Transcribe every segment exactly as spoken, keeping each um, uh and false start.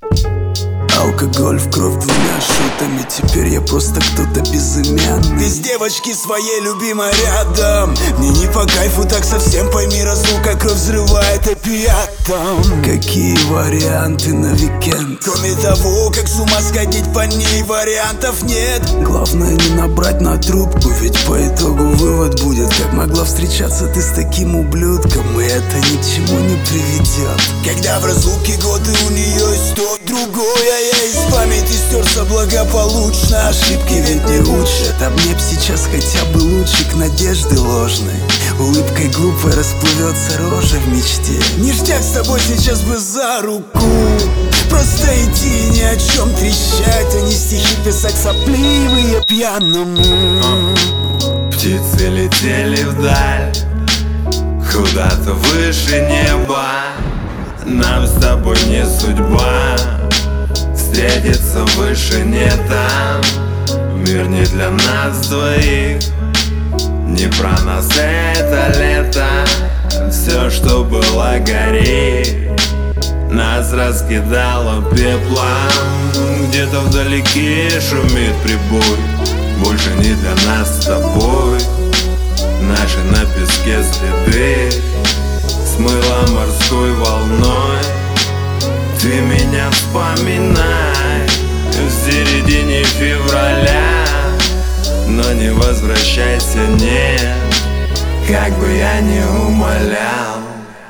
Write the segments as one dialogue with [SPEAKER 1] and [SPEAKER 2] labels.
[SPEAKER 1] Алкоголь в кровь двумя шутами, теперь я просто кто-то безымянный.
[SPEAKER 2] Без девочки своей любимой рядом, мне не по кайфу, так совсем пойми, разлука кровь взрывает опиатом.
[SPEAKER 1] Какие варианты на викенд?
[SPEAKER 2] Кроме того, как с ума сходить по ней, вариантов нет.
[SPEAKER 1] Главное не набрать на трубку, ведь по итогу вывод будет: как могла встречаться ты с таким ублюдком, и это ни к чему не приведет.
[SPEAKER 2] Когда в разлуке годы у нее есть то другое, я из памяти стерся благополучно.
[SPEAKER 1] Ошибки ведь не учат, а мне б сейчас хотя бы лучик надежды ложной. Улыбкой глупой расплывется рожа в мечте.
[SPEAKER 2] Ништяк с тобой сейчас бы за руку, просто идти и ни о чем трещать, а не стихи писать сопливые пьяному.
[SPEAKER 3] Птицы летели вдаль, куда-то выше неба. Нам с тобой не судьба встретиться выше, не там. Мир не для нас двоих, не про нас это лето. Все, что было, горит, нас раскидало пеплом. Где-то вдалеке шумит прибой, больше не для нас с тобой. Наши на песке следы смыло морской волной. Ты меня вспоминай в середине февраля, но не возвращайся, нет, как бы я ни умолял.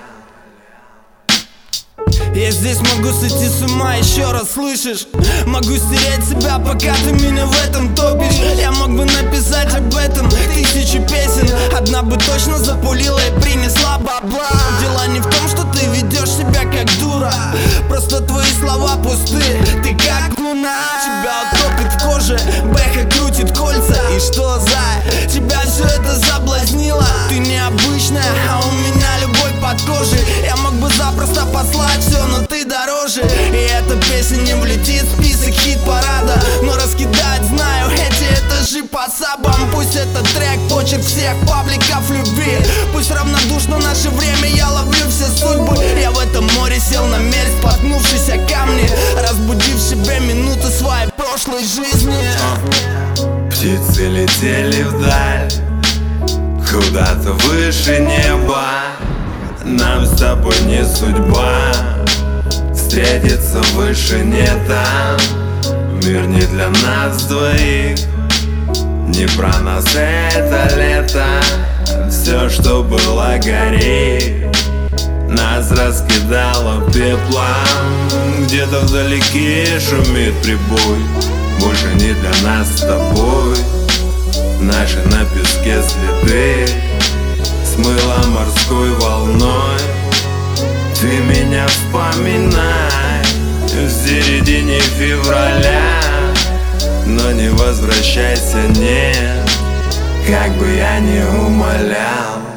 [SPEAKER 4] Я здесь могу сойти с ума, еще раз слышишь? Могу стереть себя, пока ты меня в этом топишь. Я мог бы написать об этом тысячу песен, одна бы точно запулила и принесла бабла. Дело не в том, что ты ведешь себя как дура, просто твои слова пусты, ты как луна. Тебя утопит в коже, бэха крутит кольца. И что за тебя все это заблазнило? Ты необычная, а у меня любовь под кожей. Я мог бы запросто послать все, но ты дороже. И эта песня не влетит в список хит-парада, но раскидать знаю эти этажи по сабам. Пусть этот трек почерк всех пабликов любви, пусть равнодушно наше время, я ловлю все судьбы. Я в этом море сел на мель, споткнувшись о камни, разбудив в себе минуты своей прошлой жизни.
[SPEAKER 3] Птицы летели вдаль, куда-то выше неба. Нам с тобой не судьба встретиться выше, не там. Мир не для нас двоих, не про нас это лето. Все, что было, горит, нас раскидало пеплом. Где-то вдалеке шумит прибой, больше не для нас с тобой. Наши на песке следы смыло морской волной. Ты меня вспоминай в середине февраля, но не возвращайся, нет, как бы я ни умолял.